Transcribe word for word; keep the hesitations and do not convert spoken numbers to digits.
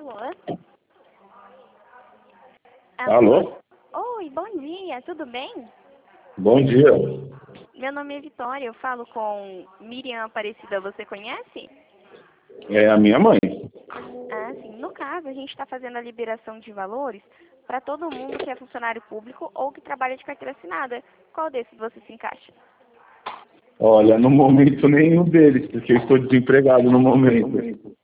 Alô? Alô? Oi, bom dia, tudo bem? Bom dia. Meu nome é Vitória, eu falo com Miriam Aparecida, você conhece? É a minha mãe. Ah, sim. No caso, a gente está fazendo a liberação de valores para todo mundo que é funcionário público ou que trabalha de carteira assinada. Qual desses você se encaixa? Olha, no momento nenhum deles, porque eu estou desempregado no momento.